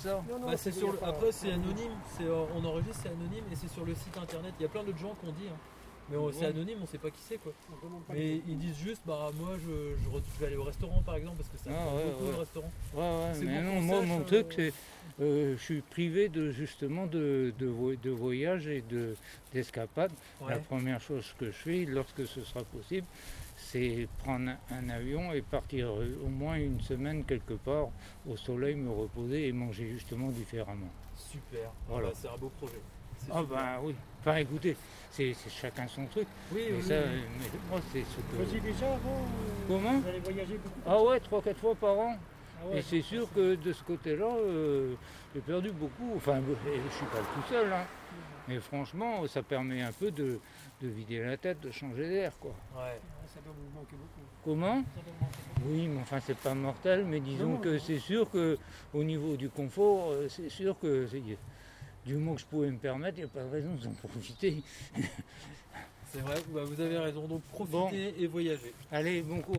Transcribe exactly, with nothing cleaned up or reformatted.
ça. Non, non, Bah, c'est il y sur a le- pas- Après c'est anonyme, c'est, euh, on enregistre, c'est anonyme et c'est sur le site internet. Il y a plein d'autres gens qui ont dit, hein. Mais on- c'est Ouais. anonyme, on sait pas qui c'est quoi. on demande pas Mais les- ils disent juste, bah moi je, je, re- je vais aller au restaurant par exemple parce que ça me Ah, tente ouais, beaucoup ouais. le restaurant. Ouais, ouais, C'est mais bon non, qu'on moi, sache, mon euh, truc, c'est. euh, je suis privé de justement de, de, vo- de voyage et de, d'escapade. La Ouais. première chose que je fais, lorsque ce sera possible, c'est prendre un avion et partir euh, au moins une semaine quelque part au soleil, me reposer et manger justement différemment. Super. Voilà. Bah, c'est un beau projet. C'est Ah super. ben oui. Enfin écoutez, c'est, c'est chacun son truc. Oui, Mais oui, ça, oui. euh, mais moi c'est ce Vous que. faisiez déjà avant euh, Comment Vous allez voyager beaucoup Ah ouais, trois, quatre fois par an. Ah ouais, Et c'est sûr que de ce côté-là, euh, j'ai perdu beaucoup. Enfin, et je suis pas le tout seul, hein. Mais franchement, ça permet un peu de, de vider la tête, de changer d'air, quoi. Ouais. Ouais, ça doit vous manquer beaucoup. Comment? Ça doit vous manquer beaucoup. Oui, mais enfin, c'est pas mortel. Mais disons Non, que non. c'est sûr que au niveau du confort, euh, c'est sûr que c'est- du moment que je pouvais me permettre, il n'y a pas de raison d'en profiter. C'est vrai, bah, vous avez raison. Donc profitez et voyagez. Allez, bon courage.